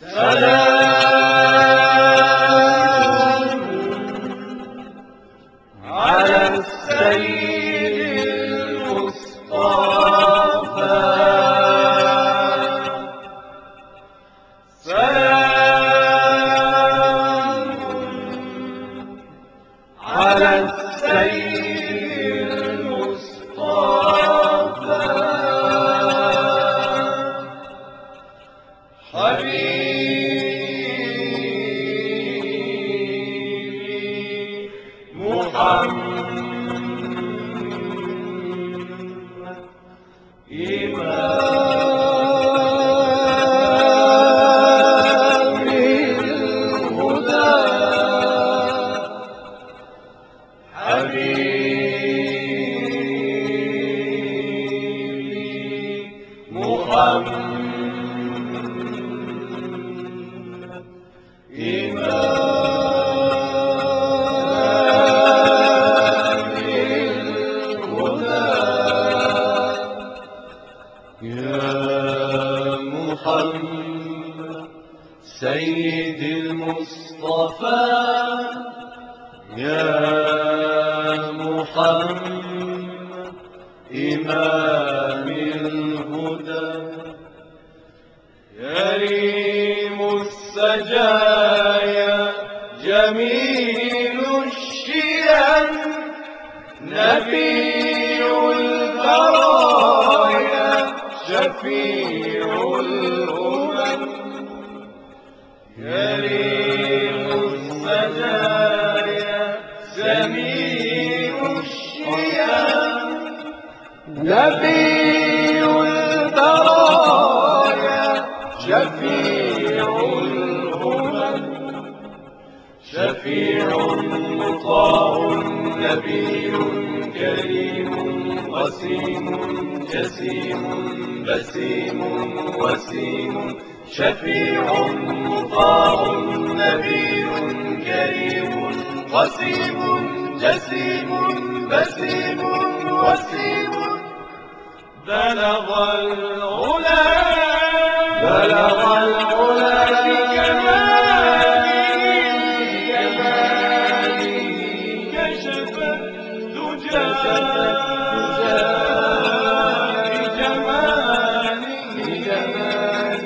سلام على السيد المصطفى، سلام على السيد المصطفى حبيبي محمد إمام الهدى، حبيبي محمد إمام الهدى. يا محمد سيد المصطفى، يا محمد إمام الهدى، كريم السجايا جميل الشيم، نبي البرايا شفيع الأمم، كريم السجايا جميل الشيم، نبي البرايا شفيع الأمم، شفيع مطاع نبي كريم قسيم جسيم بسيم وسيم، شفيع مطاع نبي كريم قسيم جسيم بسيم وسيم، بلغ العلا بلغ العلا بكماله كشف الدجى بجماله،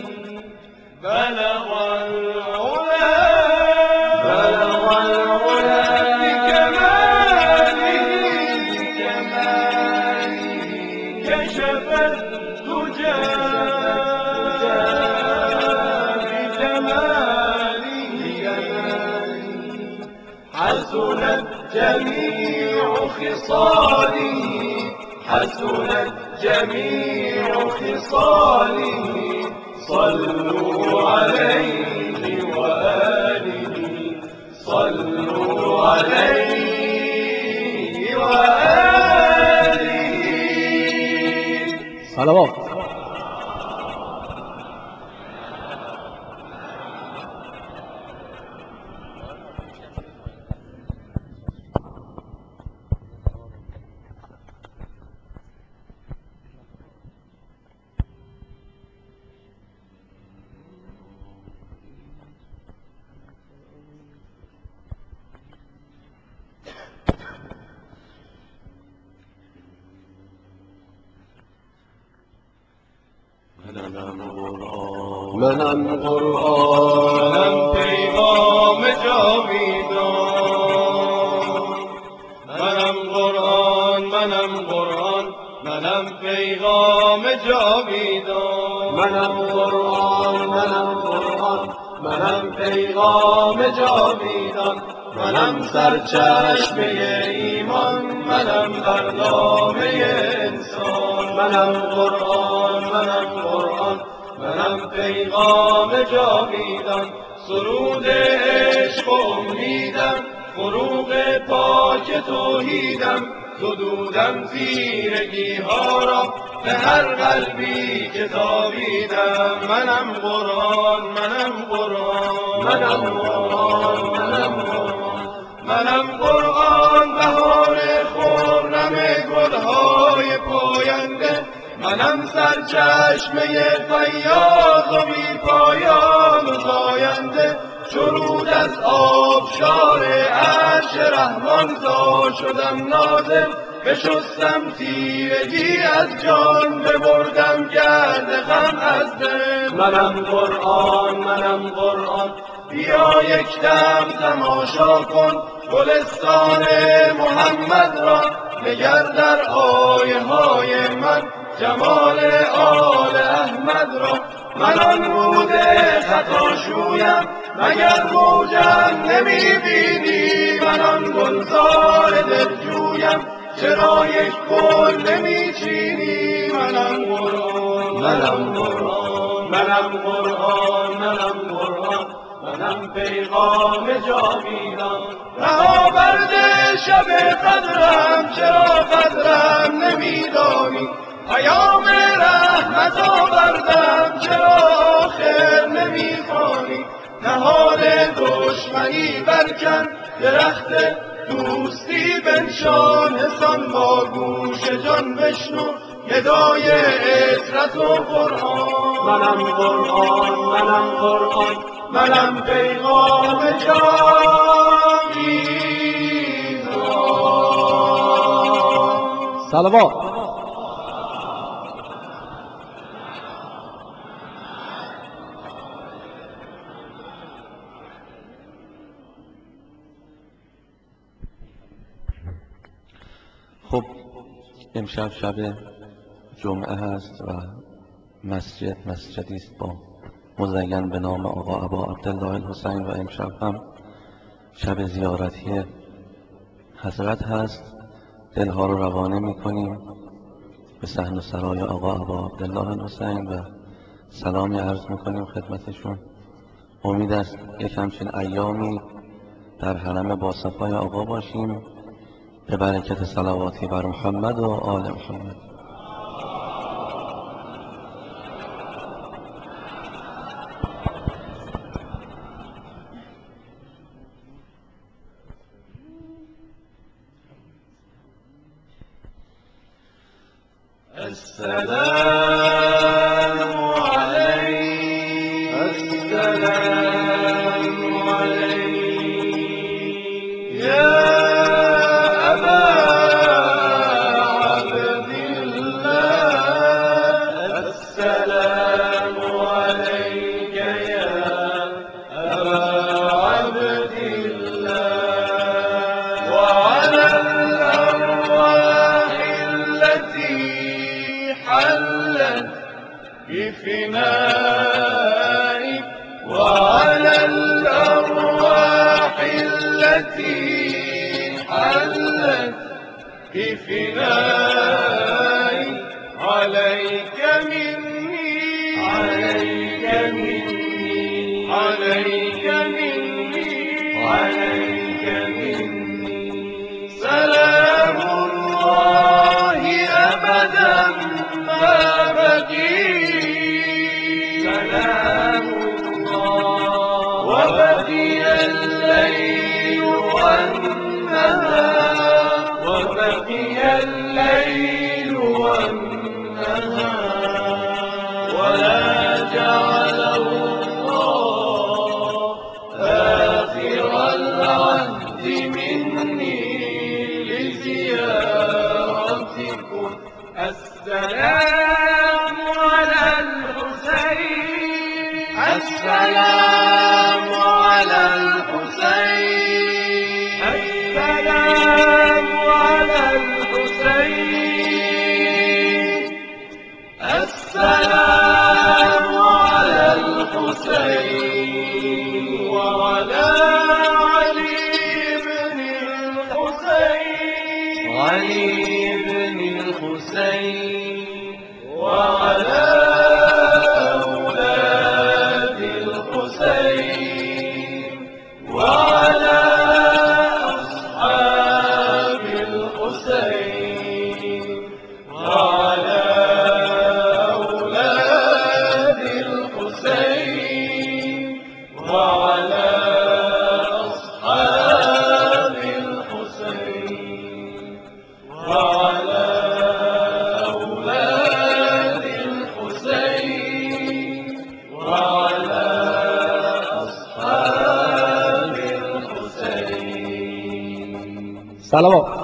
بلغ العلا بلغ العلا بكماله كشف الدجى بجماله، حسنت جميع خصاله حسنت جميع خصاله، صلوا عليه وآله صلوا عليه وآله صلوات. منم قرآنم پیغام جاویدان، منم قرآن منم قرآن منم پیغام جاویدان، منم قرآن منم قرآن منم پیغام جاویدان، منم سرچشمه ایمان منم برنامه انسان، منم قرآن منم قرآن منم پیغام جاویدان، سرود عشق و امیدم فروغ پاک توحیدم، زدودم تیرگی ها را به هر قلبی که تابیدم، منم قرآن منم قرآن منم قرآن منم قرآن منم قرآن، بهار خرم گلهای پاینده منم سرچشمه فیاض و بی پایان و زاینده، شرود از آبشار عرش رحمان تا شدم نازل، بشستم تیرگی از جان، ببردم گرد غم از دل. منم قرآن منم قرآن، بیا یک دم تماشا کن گلستان محمد را، نگر در آیه های من جمال آل احمد را. من آن رود خطاشویم مگر موجم نمی بینی، من آن گلزار دلجویم چرا یک گل نمی چینی. منم قرآن منم قرآن منم قرآن منم قرآن، منم پیغام جاویدان. رها برده شب قدرم چرا قدرم نمیدانی، پیام رحمت آوردم چرا آخر نمیخوانی. نهال دشمنی برکن درخت دوستی بنشان، حسان با گوش جان بشنو ندای عترت و قرآن. منم قرآن منم قرآن، منم پیغام جاویدان. صلوات. خب امشب شب جمعه هست و مسجدی است با مزین به نام آقا ابا عبدالله الحسین و امشب هم شب زیارتی حضرت هست. دلها رو روانه میکنیم به صحن و سرای آقا ابا عبدالله الحسین و سلامی عرض میکنیم خدمتشون. امید است یک همچین ایامی در حرم باصفای آقا باشیم به برکت صلواتی بر محمد و آل محمد. السلام عليك السلام عليك يا أبا عبد الله، السلام عليك يا أبا عبد الله، وعلى الأرواح التي حلت بفنائك، وعلى الأرواح التي حلت بفنائك، عليك مني عليك مني عليك مني عليك مني سلام الله أبدا ما بقيت، سلام الله وبقي الليل والنهار، وبقي الليل والنهار، ولا جعل الله آخر العهد مني لزيارتكم. السلام على الحسين، السلام على الحسين، السلام على الحسين، السلام على الحسين، وعلى علي بن الحسين، علي بن الحسين، وعلى أولاد الحسين، وعلى أصحاب الحسين، وعلى أولاد الحسين، سلام